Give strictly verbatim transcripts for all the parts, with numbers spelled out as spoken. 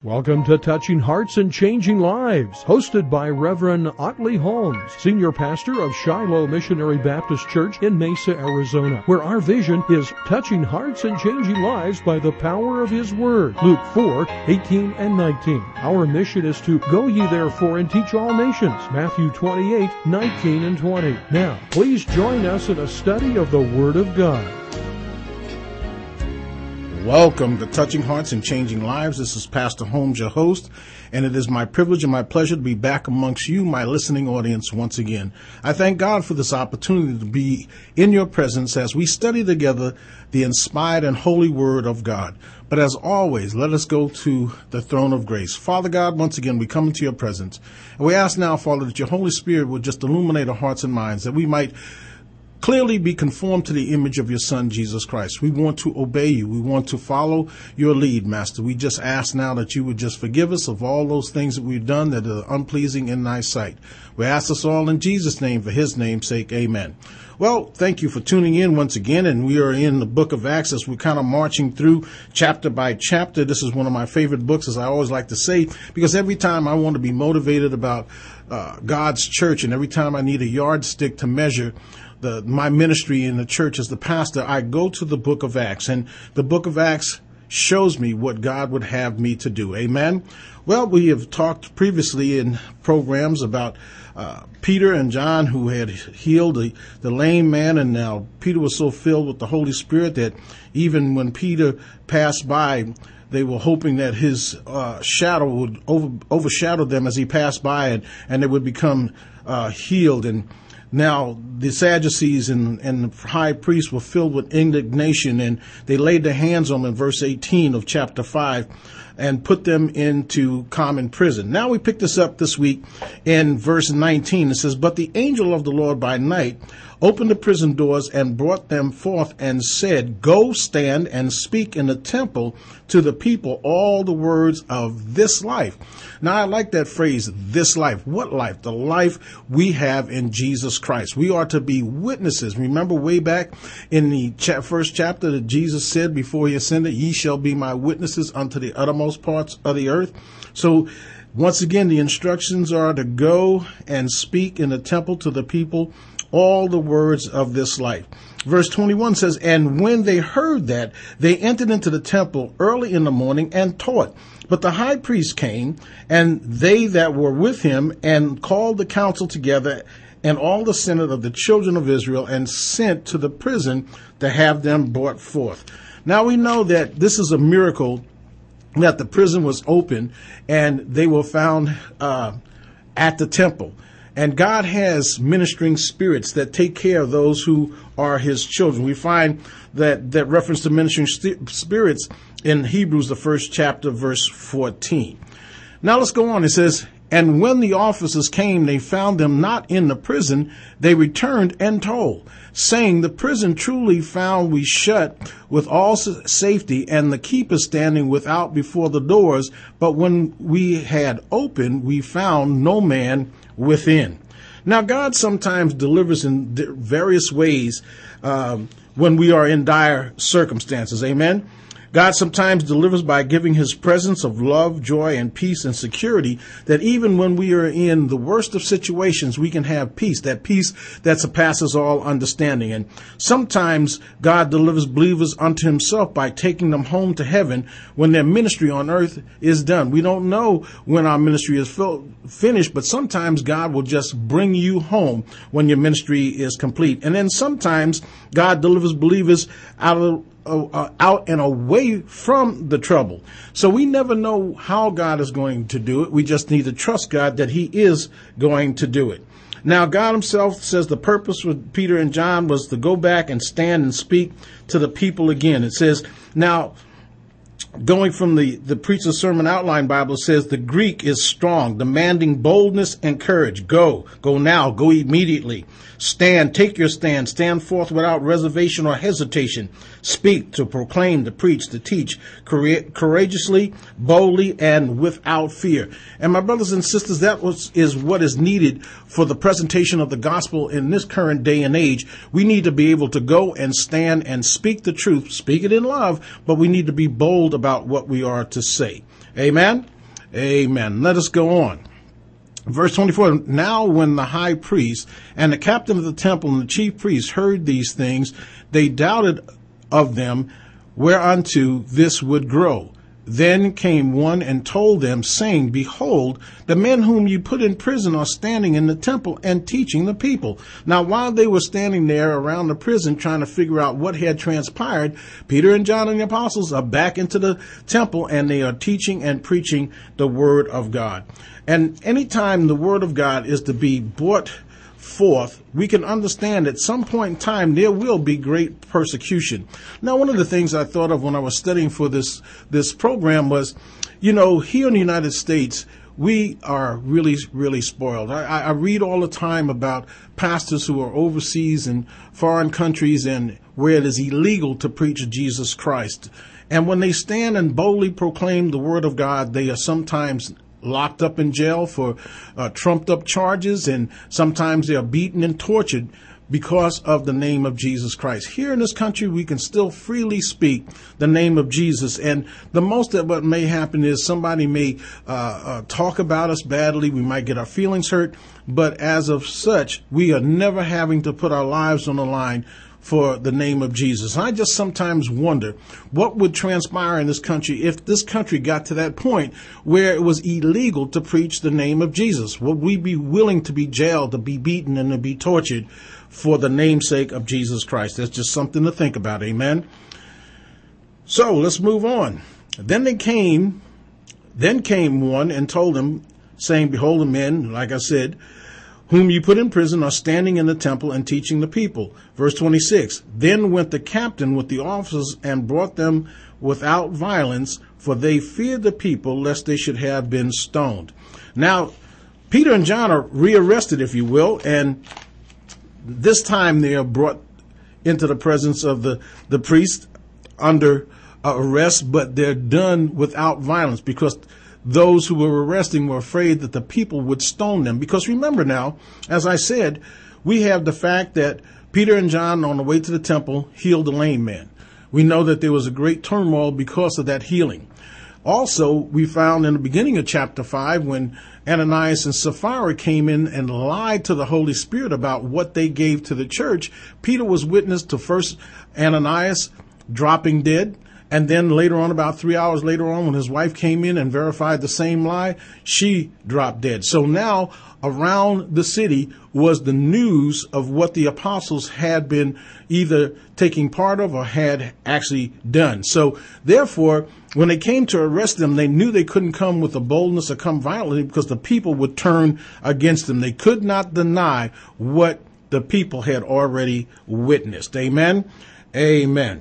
Welcome to Touching Hearts and Changing Lives, hosted by Reverend Otley Holmes, Senior Pastor of Shiloh Missionary Baptist Church in Mesa, Arizona, where our vision is touching hearts and changing lives by the power of His Word. Luke four, eighteen and nineteen. Our mission is to go ye therefore and teach all nations. Matthew twenty-eight, nineteen and twenty. Now, please join us in a study of the Word of God. Welcome to Touching Hearts and Changing Lives. This is Pastor Holmes, your host, and it is my privilege and my pleasure to be back amongst you, my listening audience, once again. I thank God for this opportunity to be in your presence as we study together the inspired and holy Word of God. But as always, let us go to the throne of grace. Father God, once again, we come into your presence, and we ask now, Father, that your Holy Spirit would just illuminate our hearts and minds, that we might clearly be conformed to the image of your Son, Jesus Christ. We want to obey you. We want to follow your lead, Master. We just ask now that you would just forgive us of all those things that we've done that are unpleasing in thy sight. We ask this all in Jesus' name, for his name's sake. Amen. Well, thank you for tuning in once again, and we are in the book of Acts as we're kind of marching through chapter by chapter. This is one of my favorite books, as I always like to say, because every time I want to be motivated about uh, God's church, and every time I need a yardstick to measure The, my ministry in the church as the pastor, I go to the book of Acts, and the book of Acts shows me what God would have me to do. Amen. Well, we have talked previously in programs about uh, Peter and John, who had healed the, the lame man, and now Peter was so filled with the Holy Spirit that even when Peter passed by, they were hoping that his uh, shadow would over, overshadow them as he passed by, and, and they would become uh, healed. And now, the Sadducees and, and the high priest were filled with indignation, and they laid their hands on them in verse eighteen of chapter five and put them into common prison. Now we pick this up this week in verse nineteen. It says, "But the angel of the Lord by night opened the prison doors and brought them forth and said, Go stand and speak in the temple to the people all the words of this life." Now, I like that phrase, this life. What life? The life we have in Jesus Christ. We are to be witnesses. Remember way back in the cha- first chapter that Jesus said before he ascended, "Ye shall be my witnesses unto the uttermost parts of the earth." So, once again, the instructions are to go and speak in the temple to the people all the words of this life. Verse twenty-one says, "And when they heard that, they entered into the temple early in the morning and taught. But the high priest came, and they that were with him, and called the council together, and all the senate of the children of Israel, and sent to the prison to have them brought forth." Now we know that this is a miracle, that the prison was open, and they were found uh, at the temple. And God has ministering spirits that take care of those who are his children. We find that, that reference to ministering st- spirits in Hebrews, the first chapter, verse fourteen. Now let's go on. It says, "And when the officers came, they found them not in the prison. They returned and told, saying, The prison truly found we shut with all safety, and the keepers standing without before the doors. But when we had opened, we found no man within." Now, God sometimes delivers in various ways um, when we are in dire circumstances. Amen. God sometimes delivers by giving his presence of love, joy, and peace and security, that even when we are in the worst of situations, we can have peace, that peace that surpasses all understanding. And sometimes God delivers believers unto himself by taking them home to heaven when their ministry on earth is done. We don't know when our ministry is fil- finished, but sometimes God will just bring you home when your ministry is complete. And then sometimes God delivers believers out of Uh, out and away from the trouble. So we never know how God is going to do it. We just need to trust God that he is going to do it. Now, God himself says the purpose with Peter and John was to go back and stand and speak to the people again. It says, now, going from the, the Preacher's Sermon Outline Bible, says the Greek is strong, demanding boldness and courage. Go, go now, go immediately. Stand, take your stand, stand forth without reservation or hesitation. Speak, to proclaim, to preach, to teach, courageously, boldly, and without fear. And my brothers and sisters, that was, is what is needed for the presentation of the gospel in this current day and age. We need to be able to go and stand and speak the truth, speak it in love, but we need to be bold about what we are to say. Amen? Amen. Let us go on. Verse twenty-four, now when the high priest and the captain of the temple and the chief priests heard these things, they doubted of them whereunto this would grow. Then came one and told them, saying, behold, the men whom you put in prison are standing in the temple and teaching the people. Now, while they were standing there around the prison trying to figure out what had transpired, Peter and John and the apostles are back into the temple and they are teaching and preaching the word of God. And anytime the word of God is to be brought forth, we can understand at some point in time there will be great persecution. Now, one of the things I thought of when I was studying for this this program was, you know, here in the United States, we are really, really spoiled. I, I read all the time about pastors who are overseas in foreign countries and where it is illegal to preach Jesus Christ. And when they stand and boldly proclaim the word of God, they are sometimes locked up in jail for uh, trumped up charges, and sometimes they are beaten and tortured because of the name of Jesus Christ. Here in this country, we can still freely speak the name of Jesus, and the most of what may happen is somebody may uh, uh, talk about us badly. We might get our feelings hurt, but as of such, we are never having to put our lives on the line for the name of Jesus. I just sometimes wonder what would transpire in this country if this country got to that point where it was illegal to preach the name of Jesus. Would we be willing to be jailed, to be beaten, and to be tortured for the namesake of Jesus Christ? That's just something to think about. Amen. So let's move on. Then they came, then came one and told them, saying, behold, the men, like I said, whom you put in prison are standing in the temple and teaching the people. Verse twenty-six, then went the captain with the officers and brought them without violence, for they feared the people lest they should have been stoned. Now, Peter and John are rearrested, if you will, and this time they are brought into the presence of the, the priest under uh, arrest, but they're done without violence because those who were arresting were afraid that the people would stone them. Because remember now, as I said, we have the fact that Peter and John on the way to the temple healed a lame man. We know that there was a great turmoil because of that healing. Also, we found in the beginning of chapter five when Ananias and Sapphira came in and lied to the Holy Spirit about what they gave to the church, Peter was witness to first Ananias dropping dead. And then later on, about three hours later on, when his wife came in and verified the same lie, she dropped dead. So now around the city was the news of what the apostles had been either taking part of or had actually done. So therefore, when they came to arrest them, they knew they couldn't come with a boldness or come violently because the people would turn against them. They could not deny what the people had already witnessed. Amen. Amen.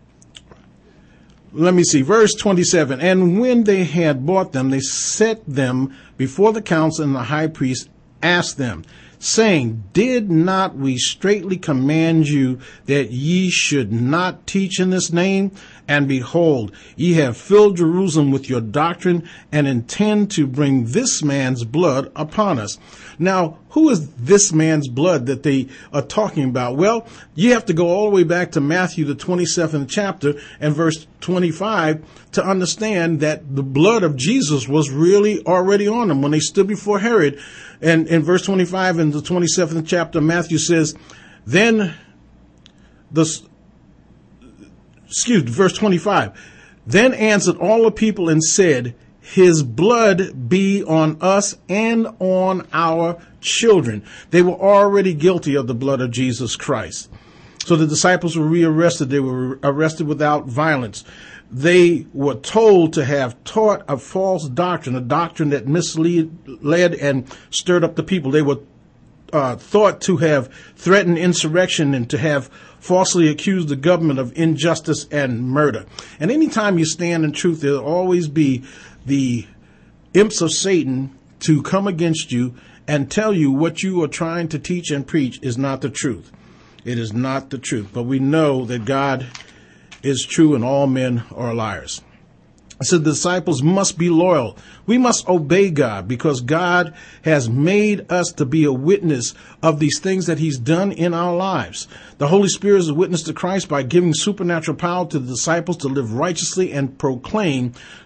Let me see, verse twenty-seven. And when they had brought them, they set them before the council, and the high priest asked them, saying, did not we straitly command you that ye should not teach in this name? And behold, ye have filled Jerusalem with your doctrine and intend to bring this man's blood upon us. Now, who is this man's blood that they are talking about? Well, you have to go all the way back to Matthew, the twenty-seventh chapter and verse twenty-five to understand that the blood of Jesus was really already on them when they stood before Herod. And in verse twenty-five in the twenty-seventh chapter, Matthew says, then the, excuse me, verse twenty-five, then answered all the people and said, his blood be on us and on our children. They were already guilty of the blood of Jesus Christ. So the disciples were rearrested. They were arrested without violence. They were told to have taught a false doctrine, a doctrine that misled and stirred up the people. They were uh, thought to have threatened insurrection and to have falsely accused the government of injustice and murder. And anytime you stand in truth, there'll always be the imps of Satan to come against you and tell you what you are trying to teach and preach is not the truth. It is not the truth. But we know that God is true and all men are liars. So the disciples must be loyal. We must obey God because God has made us to be a witness of these things that he's done in our lives. The Holy Spirit is a witness to Christ by giving supernatural power to the disciples to live righteously and proclaim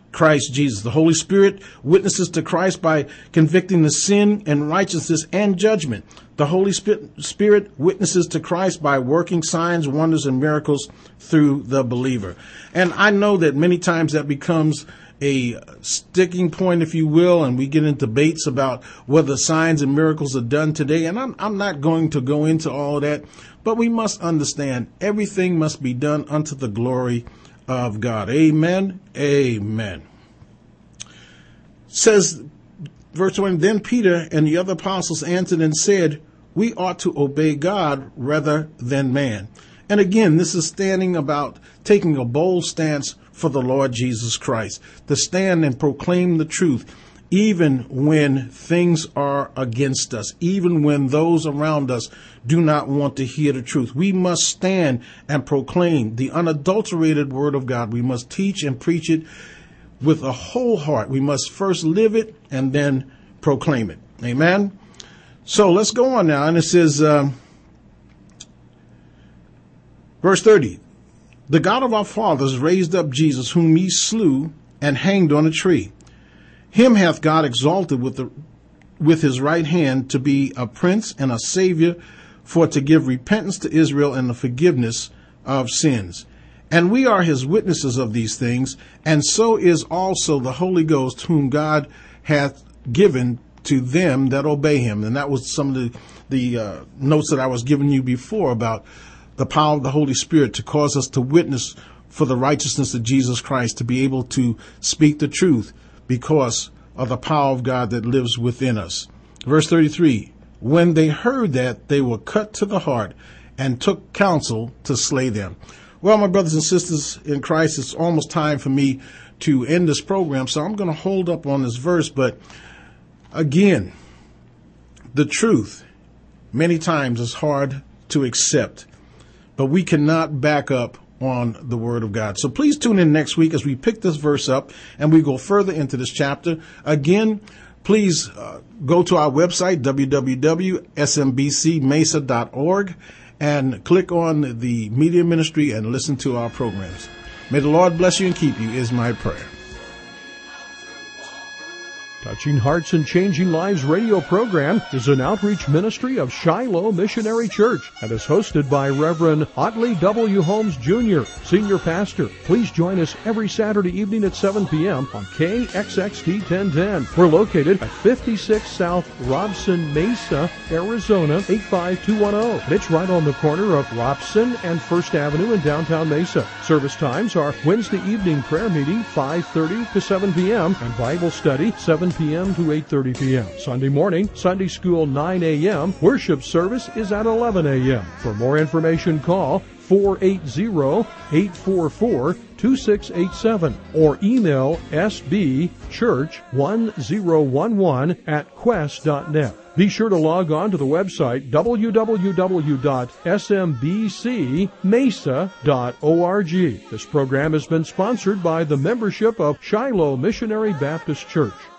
Christ Jesus. The Holy Spirit witnesses to Christ by convicting the sin and righteousness and judgment. The Holy Spirit witnesses to Christ by working signs, wonders, and miracles through the believer. And I know that many times that becomes a sticking point, if you will, and we get into debates about whether signs and miracles are done today. And I'm, I'm not going to go into all that, but we must understand everything must be done unto the glory of God. Amen. Amen. Says verse twenty, then Peter and the other apostles answered and said, we ought to obey God rather than man. And again, this is standing about taking a bold stance for the Lord Jesus Christ, to stand and proclaim the truth, even when things are against us, even when those around us do not want to hear the truth. We must stand and proclaim the unadulterated word of God. We must teach and preach it with a whole heart. We must first live it and then proclaim it. Amen. So let's go on now. And it says, um, verse thirty, the God of our fathers raised up Jesus, whom ye slew and hanged on a tree. Him hath God exalted with the with his right hand to be a prince and a savior, for to give repentance to Israel and the forgiveness of sins. And we are his witnesses of these things, and so is also the Holy Ghost, whom God hath given to them that obey him. And that was some of the, the uh, notes that I was giving you before about the power of the Holy Spirit to cause us to witness for the righteousness of Jesus Christ, to be able to speak the truth because of the power of God that lives within us. Verse thirty-three, when they heard that, they were cut to the heart and took counsel to slay them. Well, my brothers and sisters in Christ, it's almost time for me to end this program, so I'm going to hold up on this verse. But again, the truth many times is hard to accept, but we cannot back up on the word of God. So please tune in next week as we pick this verse up and we go further into this chapter. Again, please uh, go to our website, w w w dot s m b c mesa dot org, and click on the media ministry and listen to our programs. May the Lord bless you and keep you is my prayer. Touching Hearts and Changing Lives radio program is an outreach ministry of Shiloh Missionary Church and is hosted by Reverend Otley W. Holmes, Junior, Senior Pastor. Please join us every Saturday evening at seven p.m. on K X X T ten ten. We're located at fifty-six South Robson Mesa, Arizona, eight five two one zero. And it's right on the corner of Robson and First Avenue in downtown Mesa. Service times are Wednesday evening prayer meeting, five thirty to seven p.m. and Bible study, seven p.m. to eight thirty p.m. Sunday morning, Sunday school, nine a.m. Worship service is at eleven a.m. For more information, call four eight zero, eight four four, two six eight seven or email s b church one zero one one at quest dot net. Be sure to log on to the website w w w dot s m b c mesa dot org. This program has been sponsored by the membership of Shiloh Missionary Baptist Church.